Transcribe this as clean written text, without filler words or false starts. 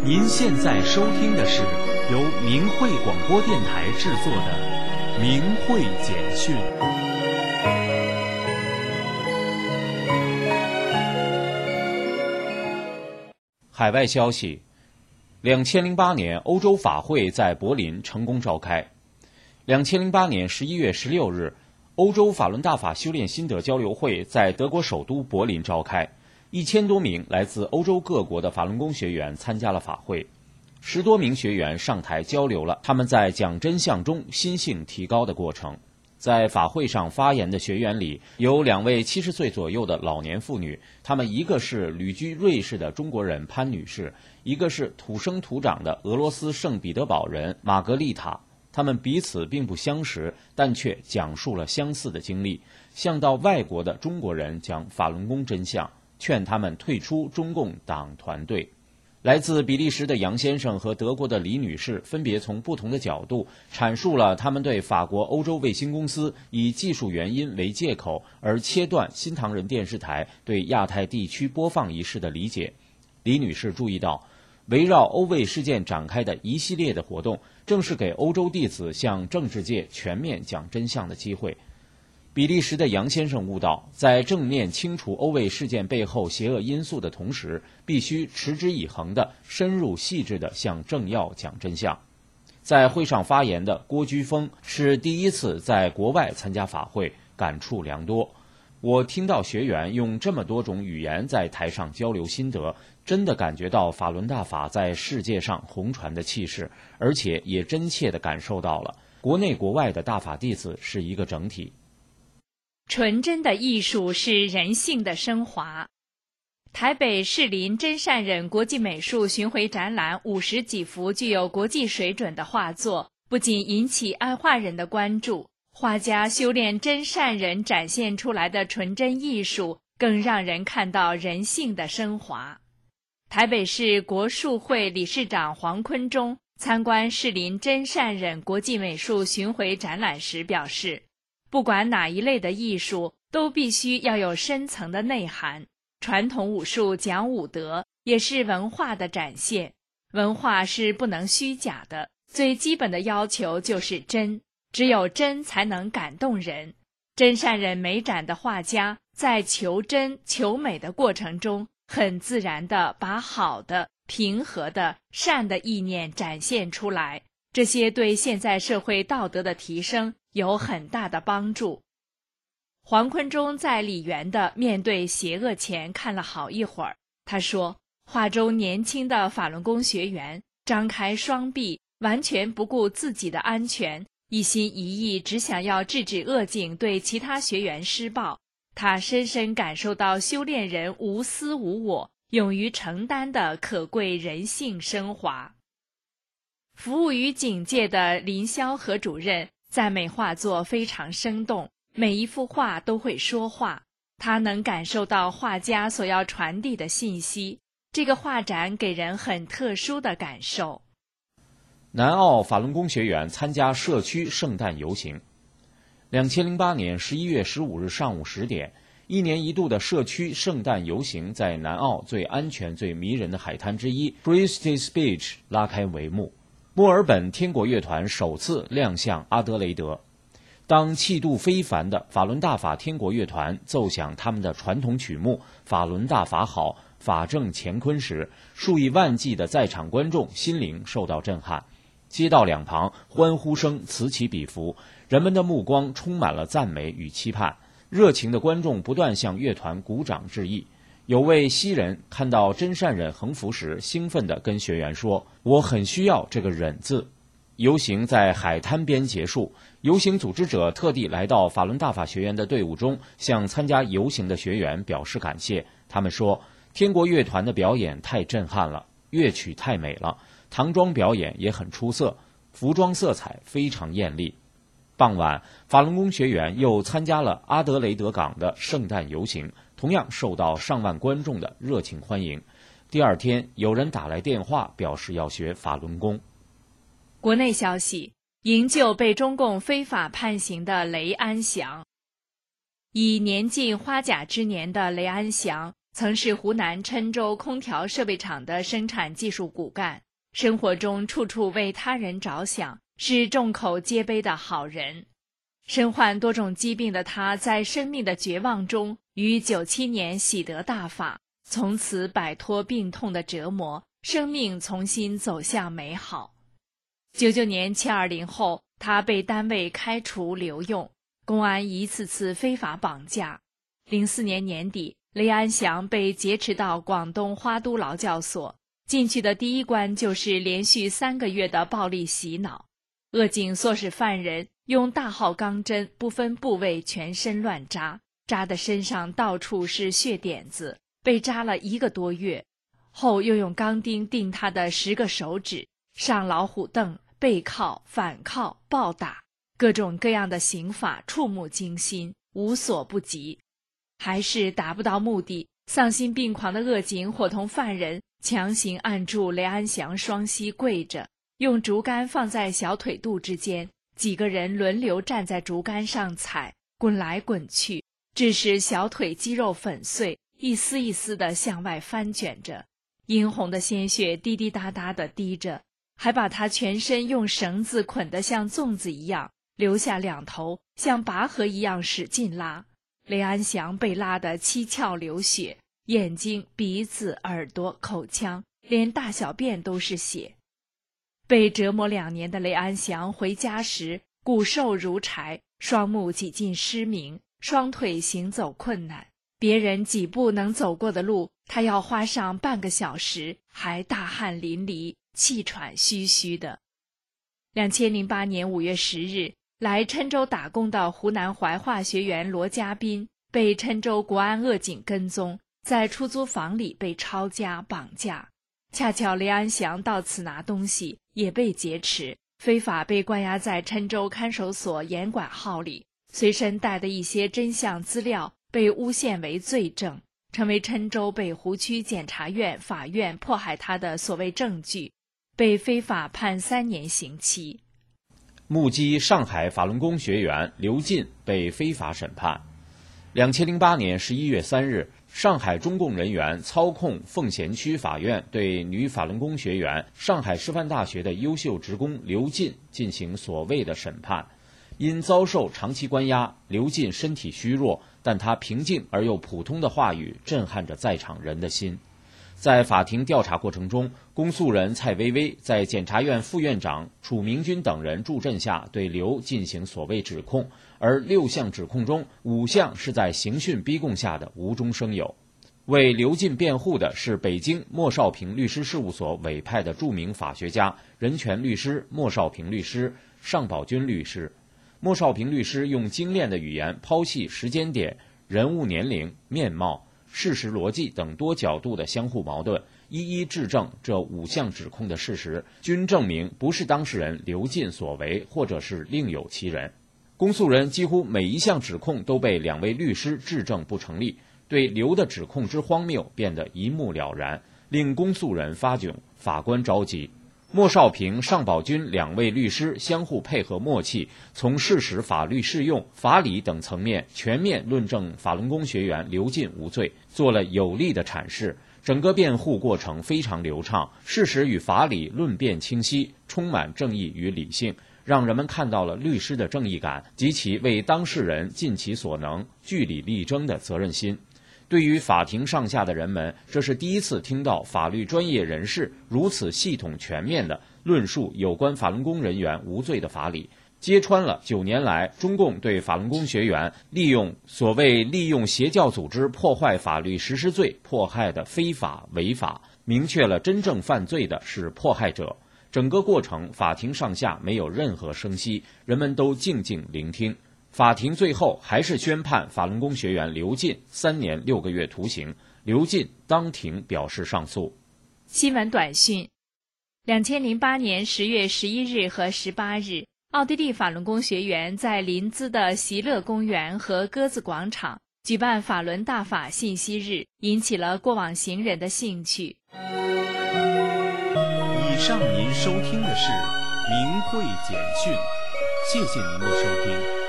您现在收听的是由明慧广播电台制作的《明慧简讯》。海外消息：2008年欧洲法会在柏林成功召开。2008年11月16日，欧洲法轮大法修炼心得交流会在德国首都柏林召开，1000多名来自欧洲各国的法轮功学员参加了法会，10多名学员上台交流了他们在讲真相中心性提高的过程。在法会上发言的学员里，有2位70岁左右的老年妇女，她们一个是旅居瑞士的中国人潘女士，一个是土生土长的俄罗斯圣彼得堡人玛格丽塔。他们彼此并不相识，但却讲述了相似的经历，向到外国的中国人讲法轮功真相，劝他们退出中共党团队。来自比利时的杨先生和德国的李女士分别从不同的角度阐述了他们对法国欧洲卫星公司以技术原因为借口而切断新唐人电视台对亚太地区播放一事的理解。李女士注意到，围绕欧卫事件展开的一系列的活动，正是给欧洲弟子向政治界全面讲真相的机会。比利时的杨先生悟道，在正面清除欧卫事件背后邪恶因素的同时，必须持之以恒地深入细致地向政要讲真相。在会上发言的郭居峰是第一次在国外参加法会，感触良多。我听到学员用这么多种语言在台上交流心得，真的感觉到法轮大法在世界上红传的气势，而且也真切地感受到了国内国外的大法弟子是一个整体。 纯真的艺术是人性的升华。台北士林真善忍国际美术巡回展览50几幅具有国际水准的画作，不仅引起爱画人的关注，画家修炼真善忍展现出来的纯真艺术，更让人看到人性的升华。台北市国术会理事长黄坤忠参观士林真善忍国际美术巡回展览时表示，不管哪一类的艺术，都必须要有深层的内涵。传统武术讲武德，也是文化的展现。文化是不能虚假的，最基本的要求就是真，只有真才能感动人。真善忍美展的画家在求真求美的过程中，很自然地把好的、平和的、善的意念展现出来，这些对现在社会道德的提升有很大的帮助。黄坤忠在李园的面对邪恶前看了好一会儿，他说，画中年轻的法轮功学员张开双臂，完全不顾自己的安全，一心一意只想要制止恶境对其他学员施暴。他深深感受到修炼人无私无我、勇于承担的可贵人性升华。服务于警界的林霄和主任赞美画作非常生动，每一幅画都会说话，他能感受到画家所要传递的信息。这个画展给人很特殊的感受。 南澳法轮功学员参加社区圣诞游行。2008年11月15日上午10点，一年一度的社区圣诞游行在南澳最安全最迷人的海滩之一 Prestige Beach 拉开帷幕。墨尔本天国乐团首次亮相阿德雷德。当气度非凡的法轮大法天国乐团奏响他们的传统曲目《法轮大法好，法正乾坤》时，数以万计的在场观众心灵受到震撼。街道两旁欢呼声此起彼伏，人们的目光充满了赞美与期盼，热情的观众不断向乐团鼓掌致意。有位西人看到真善忍横幅时，兴奋地跟学员说：“我很需要这个忍字。”游行在海滩边结束，游行组织者特地来到法轮大法学员的队伍中，向参加游行的学员表示感谢。他们说，天国乐团的表演太震撼了，乐曲太美了，唐装表演也很出色，服装色彩非常艳丽。傍晚，法轮功学员又参加了阿德雷德港的圣诞游行，同样受到上万观众的热情欢迎。第二天，有人打来电话表示要学法轮功。 国内消息，营救被中共非法判刑的雷安祥。已年近花甲之年的雷安祥曾是湖南郴州空调设备厂的生产技术骨干，生活中处处为他人着想，是众口皆碑的好人。身患多种疾病的他，在生命的绝望中，于97年喜得大法，从此摆脱病痛的折磨，生命重新走向美好。99年720后，他被单位开除留用，公安一次次非法绑架。04年年底，雷安祥被劫持到广东花都劳教所，进去的第一关就是连续3个月的暴力洗脑。恶警唆使犯人用大号钢针不分部位全身乱扎，扎的身上到处是血点子，被扎了1个多月。后又用钢钉钉他的10个手指，上老虎凳，背靠、反靠、暴打，各种各样的刑法触目惊心，无所不及。还是达不到目的，丧心病狂的恶警伙同犯人强行按住雷安祥双膝跪着，用竹竿放在小腿肚之间，几个人轮流站在竹竿上踩，滚来滚去，致使小腿肌肉粉碎，一丝一丝地向外翻卷着，殷红的鲜血滴滴答答地滴着，还把他全身用绳子捆得像粽子一样，留下2头像拔河一样使劲拉。雷安祥被拉得七窍流血，眼睛、鼻子、耳朵、口腔，连大小便都是血。被折磨2年的雷安祥回家时骨瘦如柴，双目几近失明，双腿行走困难，别人几步能走过的路，他要花上半个小时，还大汗淋漓，气喘吁吁的。2008年5月10日，来郴州打工的湖南怀化学员罗家斌被郴州国安恶警跟踪，在出租房里被抄家绑架。恰巧雷安祥到此拿东西，也被劫持，非法被关押在郴州看守所严管号里，随身带的一些真相资料被诬陷为罪证，成为郴州北湖区检察院、法院迫害他的所谓证据，被非法判3年刑期。 目击上海法轮功学员刘进被非法审判。2008年11月3日，上海中共人员操控奉贤区法院对女法轮功学员、上海师范大学的优秀职工刘进进行所谓的审判。因遭受长期关押，刘进身体虚弱，但他平静而又普通的话语震撼着在场人的心。在法庭调查过程中，公诉人蔡薇薇在检察院副院长楚明军等人助阵下对刘进行所谓指控，而6项指控中5项是在刑讯逼供下的无中生有。为刘进辩护的是北京莫少平律师事务所委派的著名法学家、人权律师莫少平律师、尚宝军律师。莫少平律师用精炼的语言剖析时间点、人物年龄、面貌、事实逻辑等多角度的相互矛盾，一一质证这5项指控的事实，均证明不是当事人刘进所为，或者是另有其人。公诉人几乎每一项指控都被2位律师质证不成立，对刘的指控之荒谬变得一目了然，令公诉人发窘，法官着急。莫少平、尚宝军2位律师相互配合默契，从事实、法律适用、法理等层面全面论证法轮功学员刘进无罪，做了有力的阐释。整个辩护过程非常流畅，事实与法理论辩清晰，充满正义与理性，让人们看到了律师的正义感及其为当事人尽其所能、据理力争的责任心。对于法庭上下的人们，这是第一次听到法律专业人士如此系统全面地论述有关法轮功人员无罪的法理，揭穿了9年来中共对法轮功学员利用邪教组织破坏法律实施罪迫害的非法违法，明确了真正犯罪的是迫害者。整个过程法庭上下没有任何声息，人们都静静聆听。法庭最后还是宣判法轮功学员刘进3年6个月徒刑，刘进当庭表示上诉。 新闻短讯：2008年10月11日和18日，奥地利法轮功学员在临淄的习乐公园和鸽子广场举办法轮大法信息日，引起了过往行人的兴趣。 以上您收听的是明慧简讯，谢谢您的收听。